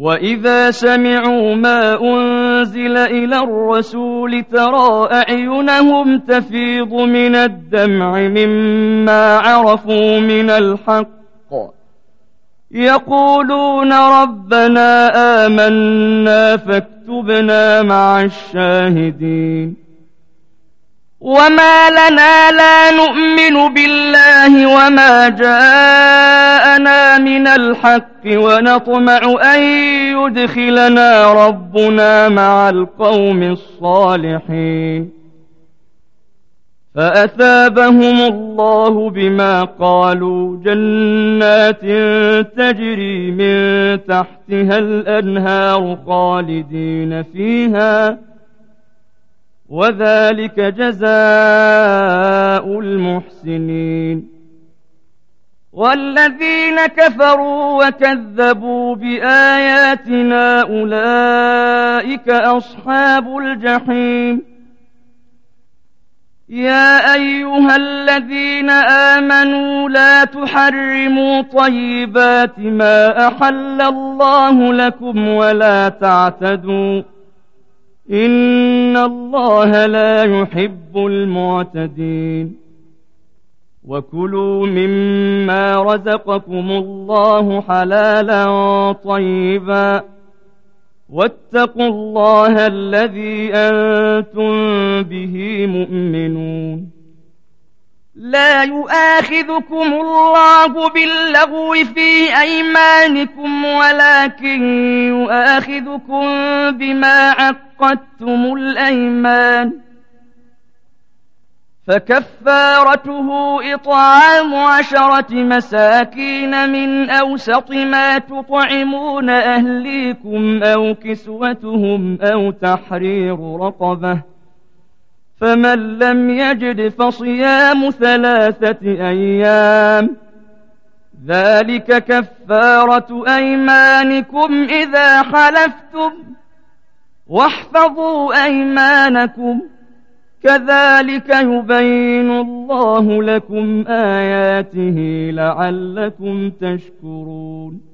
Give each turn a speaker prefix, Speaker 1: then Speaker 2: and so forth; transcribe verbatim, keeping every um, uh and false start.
Speaker 1: وإذا سمعوا ما أنزل إلى الرسول ترى أعينهم تفيض من الدمع مما عرفوا من الحق يقولون ربنا آمنا فاكتبنا مع الشاهدين وما لنا لا نؤمن بالله وما جاءنا من الحق ونطمع أن يدخلنا ربنا مع القوم الصالحين فأثابهم الله بما قالوا جنات تجري من تحتها الأنهار خالدين فيها وذلك جزاء المحسنين والذين كفروا وكذبوا بآياتنا أولئك أصحاب الجحيم يا أيها الذين آمنوا لا تحرموا طيبات ما أحل الله لكم ولا تعتدوا إن الله لا يحب المعتدين وكلوا مما رزقكم الله حلالا طيبا واتقوا الله الذي أنتم به مؤمنون لا يؤاخذكم الله باللغو في أيمانكم ولكن يؤاخذكم بما عقدتم الأيمان فكفارته إطعام عشرة مساكين من أوسط ما تطعمون أهليكم أو كسوتهم أو تحرير رقبة فمن لم يجد فصيام ثلاثة أيام ذلك كفارة أيمانكم إذا حلفتم واحفظوا أيمانكم كذلك يبين الله لكم آياته لعلكم تشكرون